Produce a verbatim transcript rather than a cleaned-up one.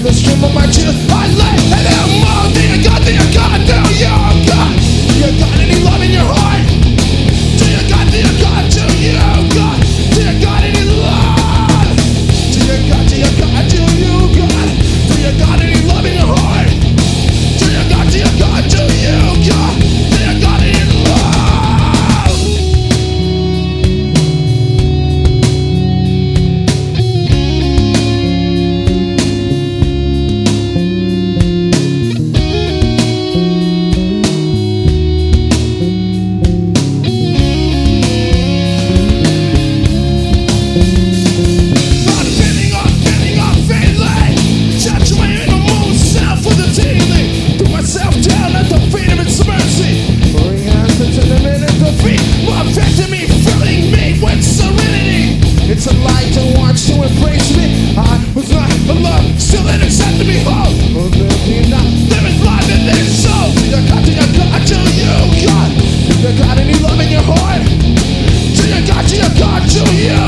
the stream of my tears I lay and I'm more than you got, than you got, do you got? Do you got any love in your heart? Do you got, do you got, do you got? Do you got any love? Do you got, do you got, do you got? Do you got any love in your heart? Do you got, do you got, do you got? Do you got any love? It's a light that wants to embrace me. I was not alone, still it accepted me whole. Oh, there not, there is life in this soul. Do you got, do you got, do you got? Do you got any love in your heart? Do you got, do you got, do you